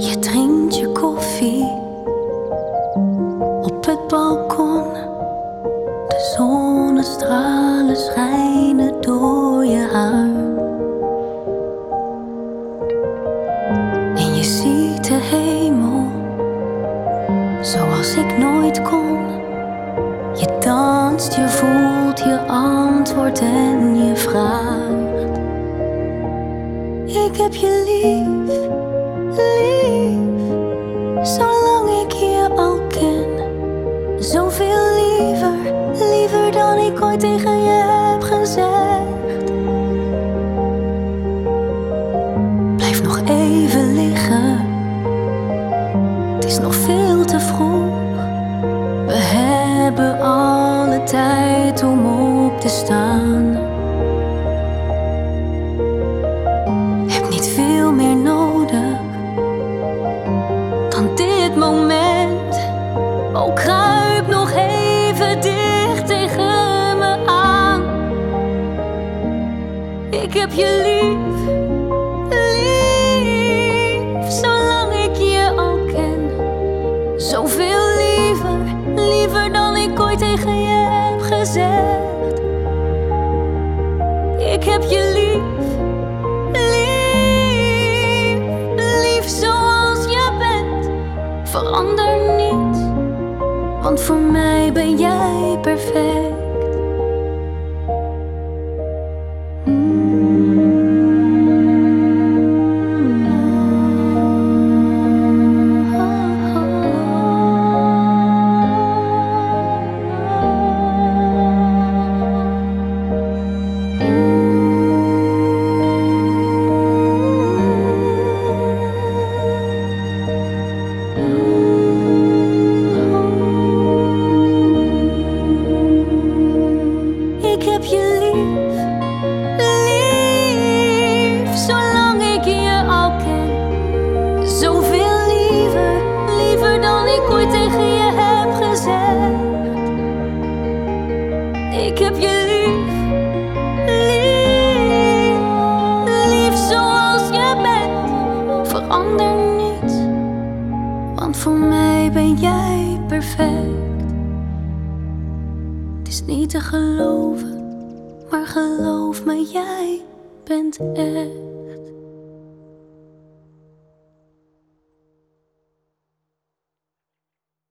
Je drinkt je koffie op het balkon. De zonnestralen schijnen door je haar. En je ziet de hemel zoals ik nooit kon. Je danst, je voelt, je antwoordt en je vraagt. Ik heb je lief, lief, zolang ik je al ken. Zoveel liever, liever dan ik ooit tegen je heb gezegd. Blijf nog even liggen, het is nog veel te vroeg. We hebben alle tijd om op te staan. Heb niet veel meer nodig dan dit moment. Oh, kruip nog even dicht tegen me aan. Ik heb je lief, lief, zolang ik je al ken. Zoveel liever, liever dan ik ooit tegen je heb gezegd. Ik heb je lief, lief, lief zoals je bent. Verander niet, want voor mij ben jij perfect. Ik heb je lief, lief, zolang ik je al ken. Zoveel liever, liever dan ik ooit tegen je heb gezegd. Ik heb je lief, lief, lief zoals je bent. Verander niet, want voor mij ben jij perfect. Het is niet te geloven, maar geloof me, jij bent echt.